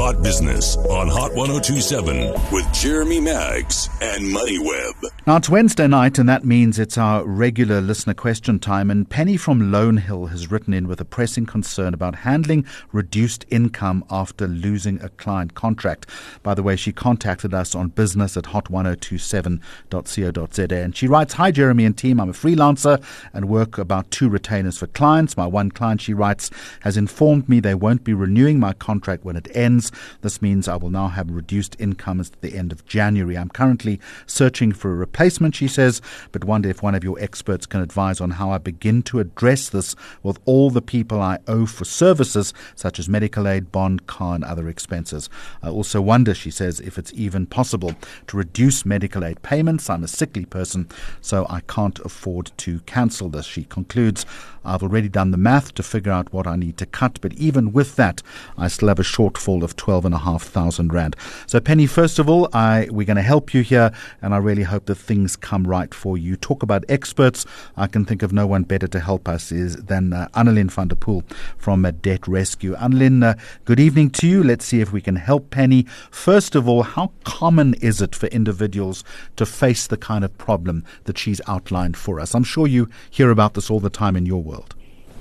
Hot Business on Hot 1027 with Jeremy Maggs and MoneyWeb. Now, it's Wednesday night, and that means it's our regular listener question time. And Penny from Lone Hill has written in with a pressing concern about handling reduced income after losing a client contract. By the way, she contacted us on business@hot1027.co.za. And she writes, "Hi, Jeremy and team. I'm a freelancer and work about 2 retainers for clients. My one client," she writes, "has informed me they won't be renewing my contract when it ends. This means I will now have reduced income at the end of January. I'm currently searching for a replacement," she says, "but wonder if one of your experts can advise on how I begin to address this with all the people I owe for services such as medical aid, bond, car and other expenses. I also wonder," she says, "if it's even possible to reduce medical aid payments. I'm a sickly person, so I can't afford to cancel this." She concludes, "I've already done the math to figure out what I need to cut, but even with that, I still have a shortfall of 12,500 Rand. So Penny, first of all, we're going to help you here, and I really hope that things come right for you. Talk about experts. I can think of no one better to help us than Annelien van der Poel from Debt Rescue. Annelien, good evening to you. Let's see if we can help Penny. First of all, how common is it for individuals to face the kind of problem that she's outlined for us? I'm sure you hear about this all the time in your world.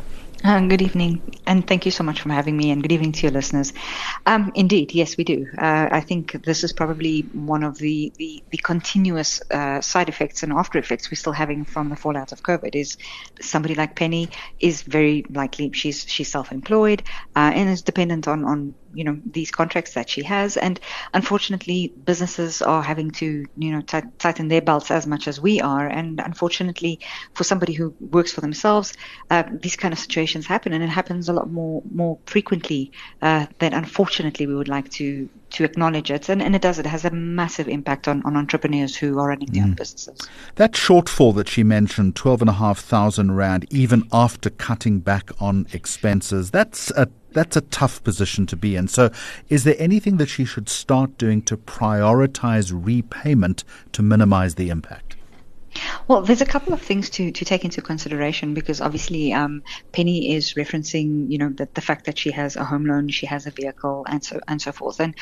Good evening, and thank you so much for having me, and good evening to your listeners. Indeed, yes, we do. I think this is probably one of the continuous side effects and after effects we're still having from the fallout of COVID. Is somebody like Penny is very likely she's self-employed and is dependent on these contracts that she has, and unfortunately businesses are having to tighten their belts as much as we are, and unfortunately for somebody who works for themselves, these kind of situations happen, and it happens a lot more frequently than unfortunately we would like to acknowledge it, and it has a massive impact on entrepreneurs who are running their own businesses. That shortfall that she mentioned, 12,500 Rand, even after cutting back on expenses, that's a tough position to be in. So is there anything that she should start doing to prioritize repayment to minimize the impact? Well, there's a couple of things to take into consideration, because obviously Penny is referencing, the fact that she has a home loan, she has a vehicle, and so forth, and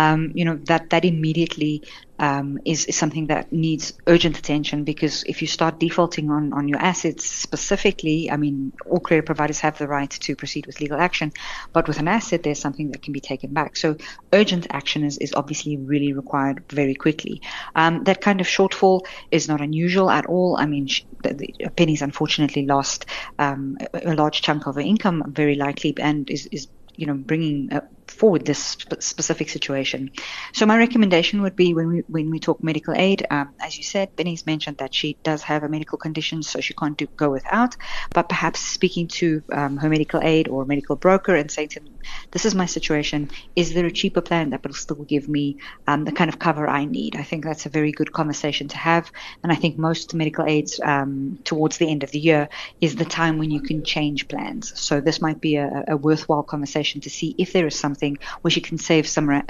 that immediately is something that needs urgent attention, because if you start defaulting on your assets specifically, I mean, all credit providers have the right to proceed with legal action, but with an asset, there's something that can be taken back. So urgent action is obviously really required very quickly. That kind of shortfall is not unusual at all. I mean, Penny's unfortunately lost a large chunk of her income, very likely, and is bringing forward this specific situation. So my recommendation would be when we talk medical aid, as you said, Penny's mentioned that she does have a medical condition, so she can't go without, but perhaps speaking to her medical aid or medical broker and saying to them, "This is my situation. Is there a cheaper plan that will still give me the kind of cover I need?" I think that's a very good conversation to have, and I think most medical aids towards the end of the year is the time when you can change plans. So this might be a worthwhile conversation to see if there is something where she can save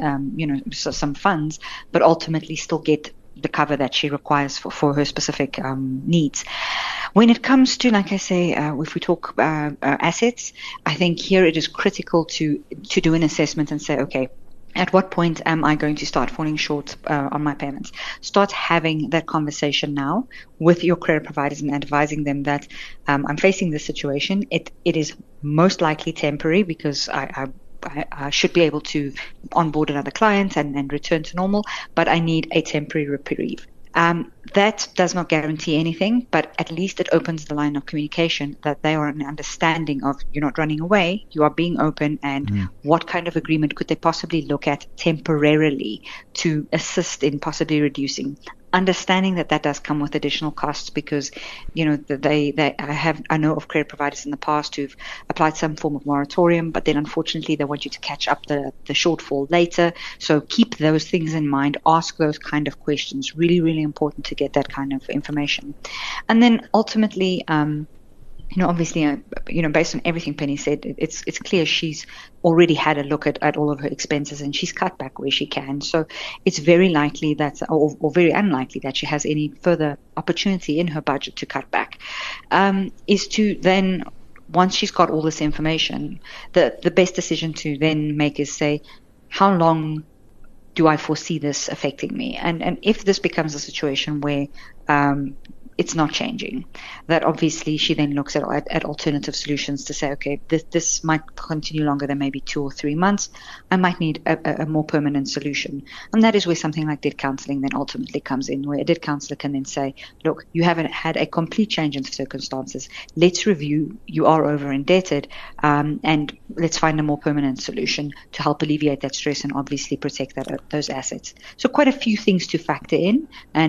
some funds, but ultimately still get the cover that she requires for her specific needs. When it comes to, like I say, if we talk assets, I think here it is critical to do an assessment and say, okay, at what point am I going to start falling short on my payments? Start having that conversation now with your credit providers and advising them that I'm facing this situation. It is most likely temporary, because I should be able to onboard another client and return to normal, but I need a temporary reprieve. That does not guarantee anything, but at least it opens the line of communication that they are an understanding of you're not running away, you are being open, and what kind of agreement could they possibly look at temporarily to assist in possibly reducing. Understanding that does come with additional costs, because I know of credit providers in the past who've applied some form of moratorium, but then unfortunately they want you to catch up the shortfall later. So keep those things in mind. Ask those kind of questions. Really, really important to get that kind of information. And then ultimately, obviously, based on everything Penny said, it's clear she's already had a look at all of her expenses, and she's cut back where she can. So it's very likely that, or very unlikely that she has any further opportunity in her budget to cut back. Is to then, once she's got all this information, the best decision to then make is say, how long do I foresee this affecting me? And if this becomes a situation where it's not changing, that obviously she then looks at alternative solutions to say, okay, this might continue longer than maybe 2 or 3 months. I might need a more permanent solution. And that is where something like debt counseling then ultimately comes in, where a debt counselor can then say, look, you haven't had a complete change in circumstances. Let's review. You are over indebted, and let's find a more permanent solution to help alleviate that stress and obviously protect those assets. So quite a few things to factor in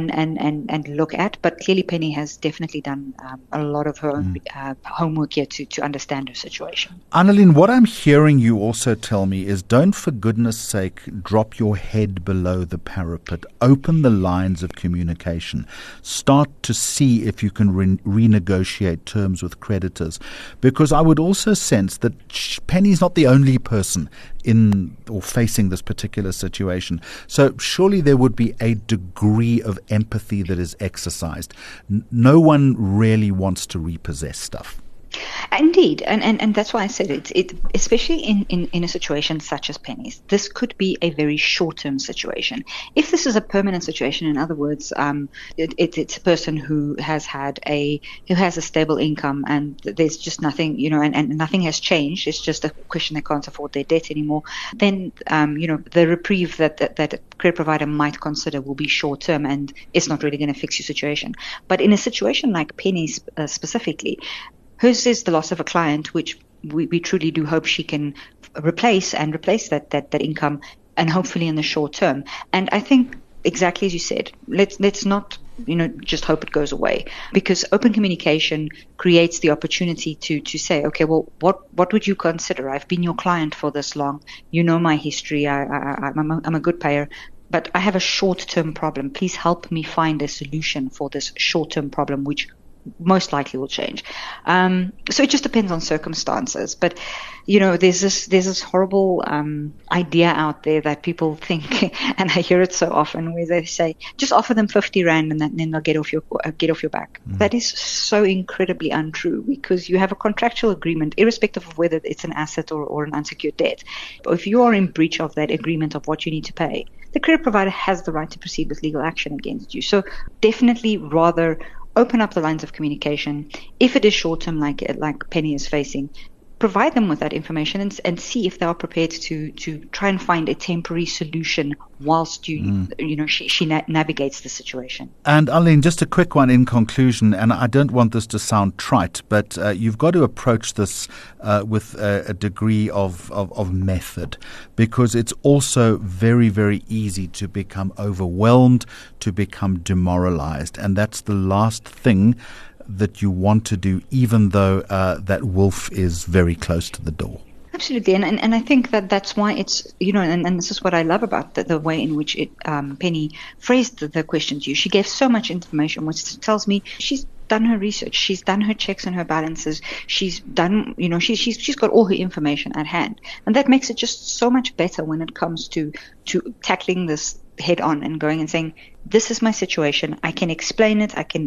and look at, but clearly Penny has definitely done a lot of her own homework here to understand her situation. Annelien, what I'm hearing you also tell me is don't, for goodness sake, drop your head below the parapet. Open the lines of communication. Start to see if you can renegotiate terms with creditors. Because I would also sense that Penny's not the only person in or facing this particular situation. So surely there would be a degree of empathy that is exercised. No one really wants to repossess stuff. Indeed, and that's why I said it especially in a situation such as Penny's. This could be a very short-term situation. If this is a permanent situation, in other words, it's a person who has a stable income and there's just nothing, and nothing has changed. It's just a question they can't afford their debt anymore. Then, the reprieve that a credit provider might consider will be short-term, and it's not really going to fix your situation. But in a situation like Penny's specifically, hers is the loss of a client, which we truly do hope she can replace that income, and hopefully in the short term. And I think exactly as you said, let's not just hope it goes away, because open communication creates the opportunity to say, okay, well, what would you consider? I've been your client for this long. You know my history. I'm a good payer. But I have a short-term problem. Please help me find a solution for this short-term problem, which most likely will change. So it just depends on circumstances. But, there's this horrible idea out there that people think, and I hear it so often, where they say, just offer them 50 Rand and then they'll get off your back. That is so incredibly untrue, because you have a contractual agreement, irrespective of whether it's an asset or an unsecured debt. But if you are in breach of that agreement of what you need to pay, the credit provider has the right to proceed with legal action against you. So definitely rather open up the lines of communication. If it is short-term, like Penny is facing, provide them with that information and see if they are prepared to try and find a temporary solution whilst she navigates the situation. And Annelien, just a quick one in conclusion, and I don't want this to sound trite, but you've got to approach this with a degree of method, because it's also very, very easy to become overwhelmed, to become demoralized, and that's the last thing that you want to do, even though that wolf is very close to the door. Absolutely, and I think that's why it's, and this is what I love about the way in which Penny phrased the question to you. She gave so much information, which tells me she's done her research, she's done her checks and her balances, she's done, she's got all her information at hand, and that makes it just so much better when it comes to tackling this head on and going and saying, this is my situation. I can explain it. I can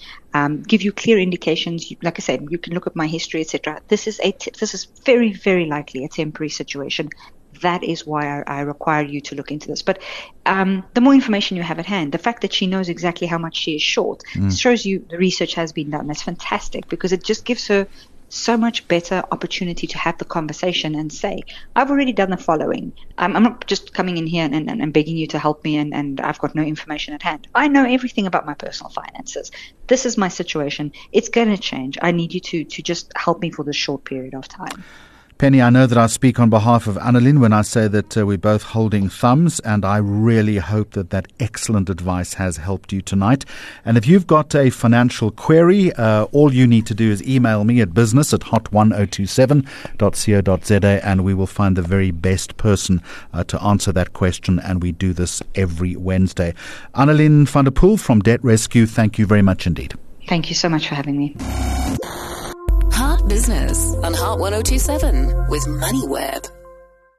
give you clear indications. Like I said, you can look at my history, etc. This is very, very likely a temporary situation. That is why I require you to look into this. But the more information you have at hand, the fact that she knows exactly how much she is short shows you the research has been done. That's fantastic, because it just gives her so much better opportunity to have the conversation and say, I've already done the following. I'm not just coming in here and begging you to help me and I've got no information at hand. I know everything about my personal finances. This is my situation. It's going to change. I need you to just help me for this short period of time. Penny, I know that I speak on behalf of Annelien when I say that we're both holding thumbs, and I really hope that excellent advice has helped you tonight. And if you've got a financial query, all you need to do is email me at business@hot1027.co.za, and we will find the very best person to answer that question, and we do this every Wednesday. Annelien van der Poel from Debt Rescue, thank you very much indeed. Thank you so much for having me. Hot Business on Hot 1027 with MoneyWeb.